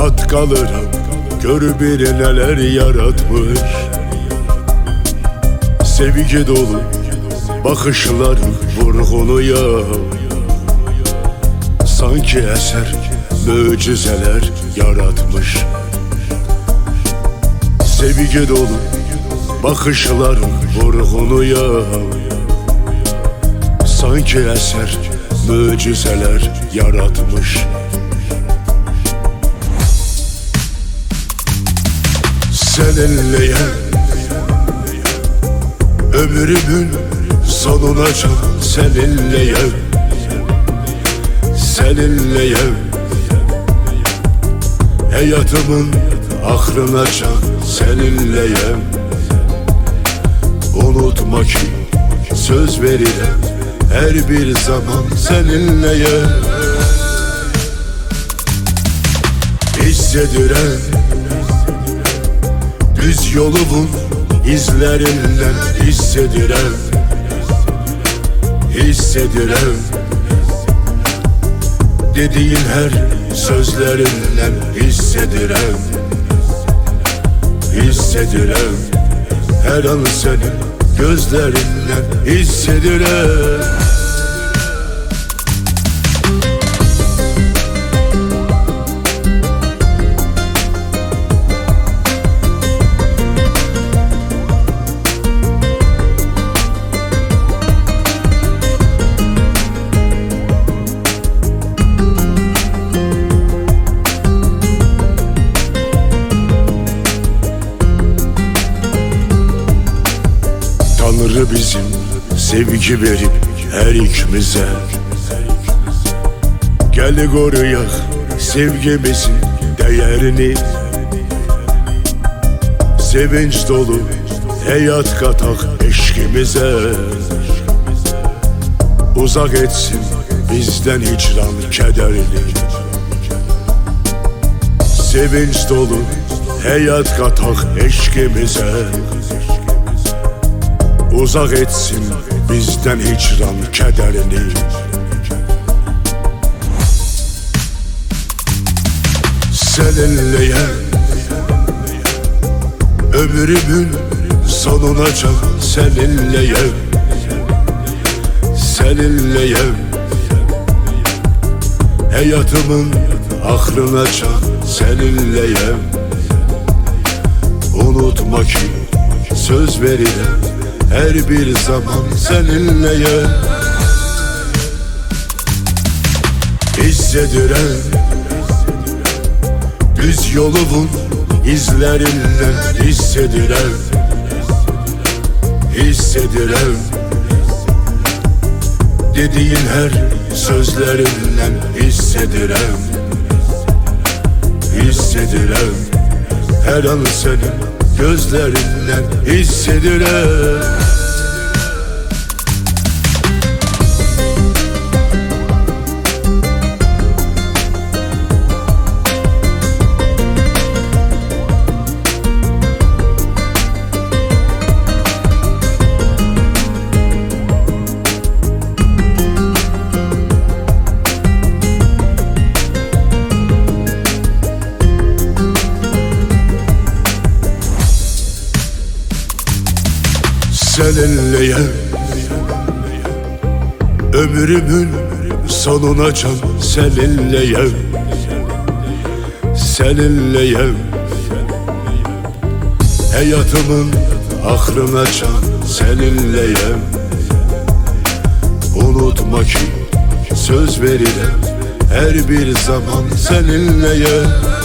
mat kalırım. Gör bir neler yaratmış. Sevgi dolu bakışlar vurguluyor. Sanki eser mucizeler yaratmış. Sevgi dolu bakışlar vurguluyor. Sanki eser mucizeler yaratmış. Seninle ömrümün sonuna can, seninle seninle hayatımın aklına can, seninle unutma ki söz veririm her bir zaman seninle hissediren düz yolumun izlerinden hissediren dediğin her sözlerinden hissediren her an senin gözlerinden hissediren. Tanrı bizim sevgi verip her ikimize, gel koruyak sevgimizin değerini. Sevinç dolu hayat katak eşkimize, uzak etsin bizden hicran kederini. Sevinç dolu hayat katak eşkimize, uzak etsin bizden hicran kederini. Seninle ömrümün sonuna can, seninle hayatımın aklına can, seninle unutma ki söz veririm her bir zaman seninle hissediren düz yolumun izlerinden hissediren dediğin her sözlerinden hissediren her an senin gözlerinden hissediren. Seninle ömrümün sonuna can, seninle hayatımın aklına can, seninle unutma ki söz veririm her bir zaman seninle